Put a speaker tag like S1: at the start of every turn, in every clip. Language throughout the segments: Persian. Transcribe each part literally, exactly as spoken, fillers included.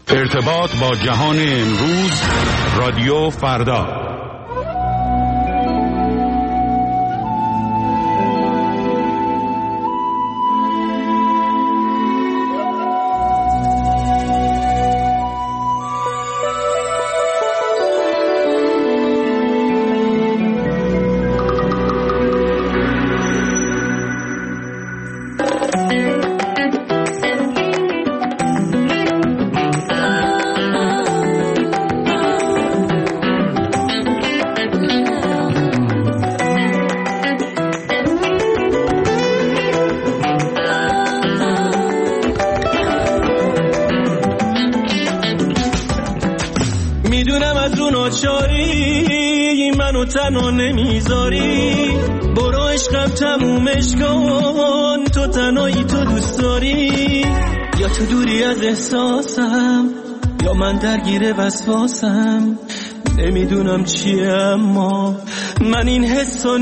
S1: ارتباط با جهان امروز، رادیو فردا.
S2: تنها نمیذاری، برو عشقم تمومش کن، تو تنهایی تو دوست داری، یا تو دوری از احساسم یا من درگیر وسواسم، نمیدونم چیه اما من این حسو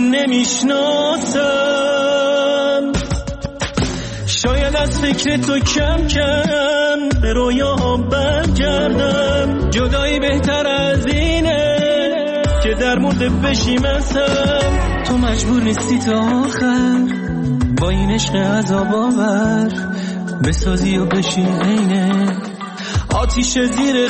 S2: نمیشناسم. شاید از فکر تو کم کم به رویاهم برگردم، جدایی بهتر از اینه که در مورد بشیمتم. تو مجبور نیستی تا آخر با این عشق عذاب آور بسازی و بشی عینه آتیش زیر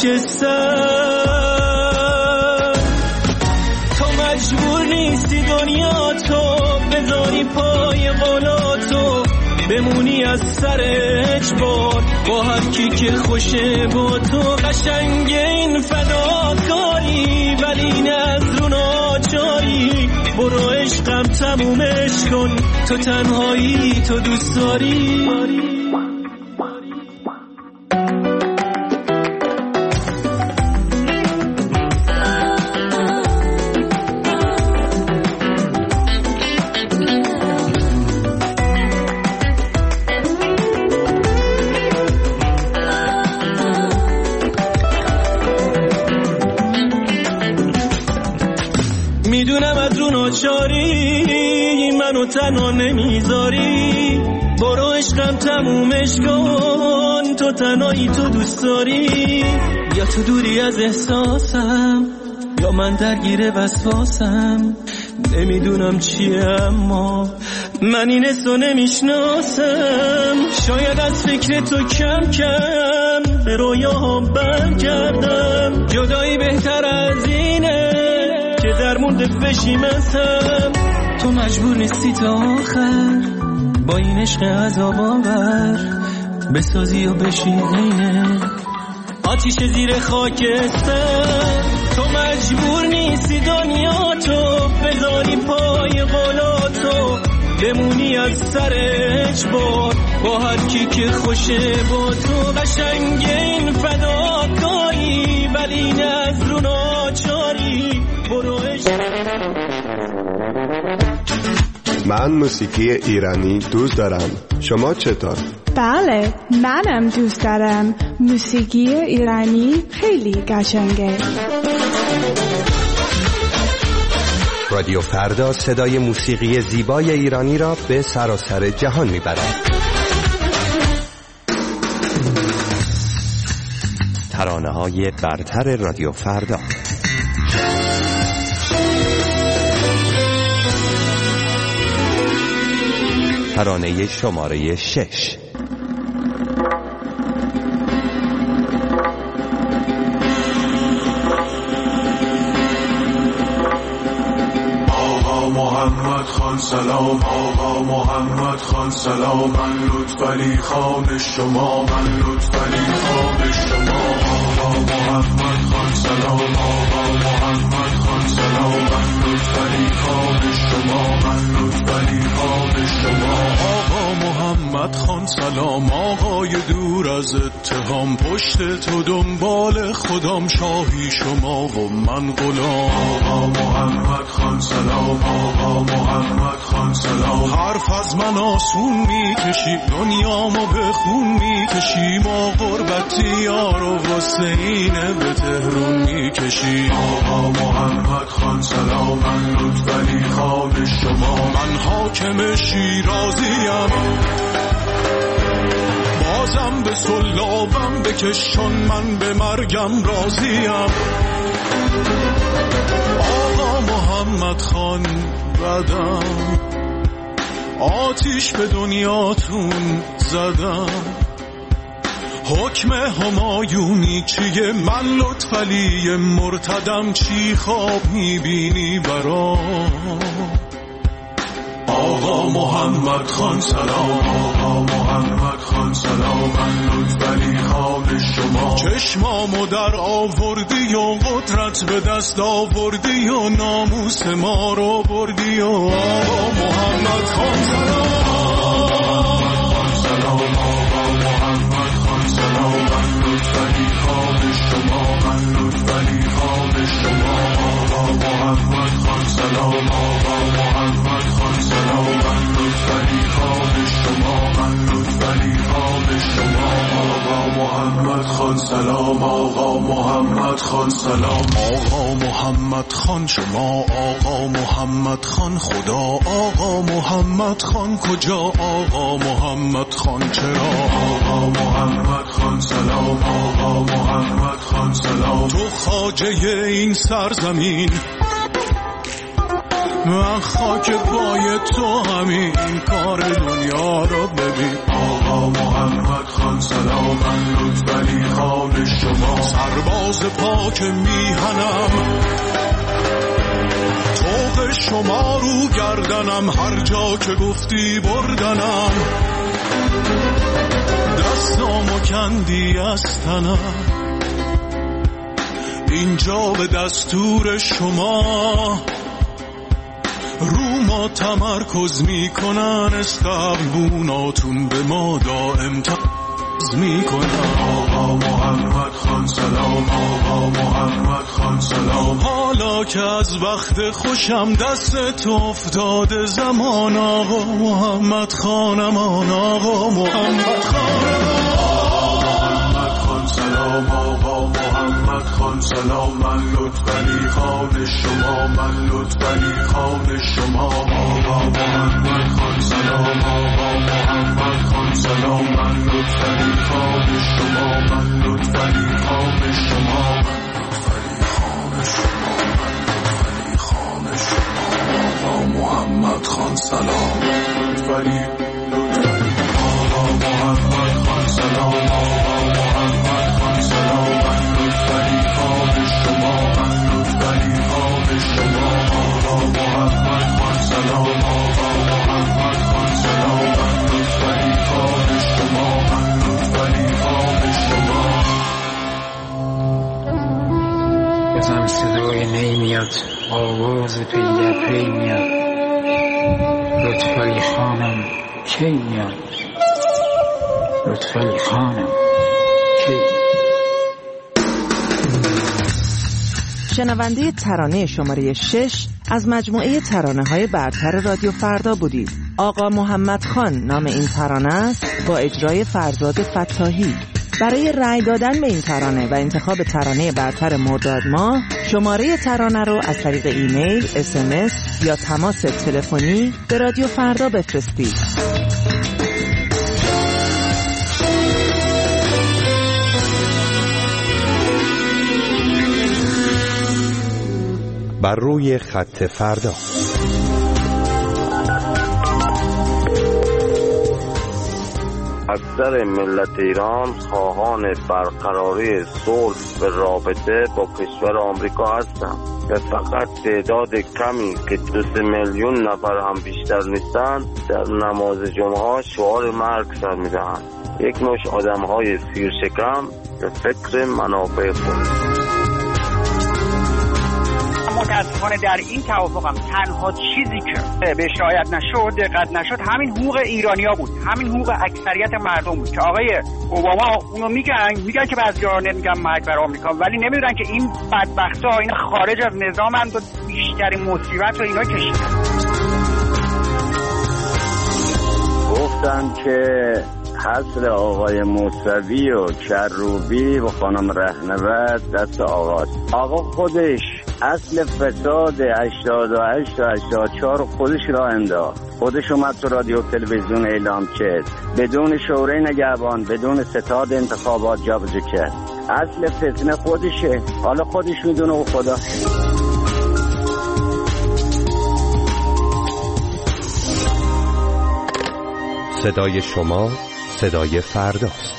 S2: خاکستر. تو مجبور نیستی دنیا تو بذاری پای قولاتو، بمونی از سر اجبار با هر کی که خوشه با تو. قشنگ این فداکاری ولی نه از رو ناچاری، برو عشقم تمومش کن، تو تنهایی تو دوست داری. چاری منو تنها نمیذاری، برو عشقم تمومش کن، تو تنهایی تو دوست داری، یا تو دوری از احساسم یا من درگیر وسواسم، نمیدونم چیه اما من این حسو نمیشناسم. شاید از فکر تو کم کم به رویاهم برگردم، جدایی بهتر از اینه که در مورد بشیمتم. تو مجبور نیستی تا آخر با این عشق عذاب آور بسازی و بشی عینه آتیش زیر خاکستر. تو مجبور نیستی دنیا تو بذاری پای قولاتو، بمونی از سر اجبار با هر کی که خوشه با تو. قشنگ این فداکاری ولی نه از رو ناچاری، برو
S3: من موسیقی ایرانی دوست دارم، شما چطور؟
S4: بله منم دوست دارم، موسیقی ایرانی خیلی قشنگه.
S5: رادیو فردا صدای موسیقی زیبای ایرانی را به سراسر جهان میبرد. ترانه‌های برتر رادیو فردا. ترانه شماره شش.
S6: آقا محمد خان سلام، آقا محمد خان سلام، من لطفعلی خان شما، من لطفعلی خان شما. آقا محمد خان سلام، آقا محمد خان سلام، من لطفعلی خان شما، من لطفعلی خان شما. آقا محمد خان سلام، آقای دور از اتهام، پشت تو دنبال خودم، شاهی شما و من غلام. آقا محمد خان سلام، آقا محمد خان سلام، حرف از من آسون میکشی، دنیامو به خون میکشی، ما غربتی یار و حسینه به تهرون میکشی. آقا محمد خان سلام، من لطفعلی خان شما، من حاکم شیرازیم، با بازم به سلابم بکشون، من به مرگم راضیم. آقا محمد خان بدم، آتیش به دنیاتون زدم. حکم همایونی چیه؟ من لطفعلی مرتدم، چی خواب میبینی برام؟ آقا محمد خان سلام، آقا محمد خان سلام، من لطفعلی خان شما. چشمامو در آوردی و قدرت به دست آوردی و ناموس ما رو بردی و آقا محمد خان سلام، سلام آقا محمد خان سلام، من لطفعلی خان شما، من لطفعلی خان شما. آقا محمد خان سلام، آقا محمد خان سلام، من لطفعلی خان شما، من لطفعلی خان شما. آقا محمد خان سلام، آقا محمد خان سلام. آقا محمد خان شما، آقا محمد خان خدا، آقا محمد خان کجا، آقا محمد خان چرا؟ آقا محمد خان سلام، آقا محمد خان سلام. تو خواجه این سرزمین، من خاک پای تو همین کار دنیا رو ببین. آقا محمد خان سلام، من لطفعلی خان شما. سرباز پاک میهنم، طوق شما رو گردنم، هر جا که گفتی بردنم. دستامو کندی از تنم، اینجا به دستور شما. رو ما تمرکز میکنن، استقبوناتون به ما دائم تقض میکنن. آقا محمد خان سلام، آقا محمد خان سلام. حالا که از وقت خوشم دست تو افتاده زمان، آقا محمد خانمان، آقا محمد خانمان. سلام آقا محمد خان سلام، من لطفعلی خان شما، من لطفعلی خان شما. آقا محمد خان سلام، آقا محمد خان سلام، من لطفعلی خان شما، من لطفعلی خان شما، لطفعلی خان شما، لطفعلی خان شما. آقا محمد خان سلام، لطفعلی لطفعلی. آقا محمد خان سلام، آقا محمد خان سلام، من لطفعلی خان شما، من لطفعلی خان شما. آقا محمد خان سلام، آقا محمد خان سلام، من لطفعلی خان شما، من لطفعلی خان شما.
S7: بزن صدای نی میاد، آواز پی در پی میاد. لطفعلی خانم کی میاد؟ لطفعلی خانم کی؟
S8: شنونده ترانه شماره شش از مجموعه ترانه‌های برتر رادیو فردا بودید. آقا محمد خان نام این ترانه است، با اجرای فرزاد فتاحی. برای رأی دادن به این ترانه و انتخاب ترانه برتر مرداد ماه، شماره ترانه رو از طریق ایمیل، اس ام اس یا تماس تلفنی به رادیو فردا بفرستید.
S5: بر روی خط فردا.
S9: اکثر ملت ایران خواهان برقراری صلح و رابطه با کشور آمریکا هستند و فقط تعداد کمی که دو سه میلیون نفر هم بیشتر نیستند در نماز جمعه شعار مرگ سر میدهند. یک نوع آدم‌های سیرشکم به فکر منافع خود.
S10: متاسفانه در این توافق هم تنها چیزی که به شایعت نشد، دقت نشد، همین حقوق ایرانیا بود، همین حقوق اکثریت مردم بود که آقای اوباما اونو میگن میگن که بعضی‌ها نمیگن مرگ بر آمریکا، ولی نمیدونن که این بدبختا اینا خارج از نظامن و بیشترین مصیبت رو اینا کشیدن.
S9: گفتن که حصر آقای موسوی و کروبی و خانم رهنورد دست آقاست. آقا خودش اصل فساد هشتاد و هشت و هشتاد و چهار خودش را انداخت، خودش اومد تو رادیو تلویزیون اعلام کرد، بدون شورای نگهبان، بدون ستاد انتخابات جابجا کرد. اصل فتنه خودشه، حالا خودش میدونه و خدا.
S5: صدای شما صدای فرداست.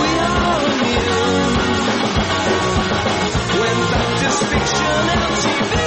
S2: Fiction and T V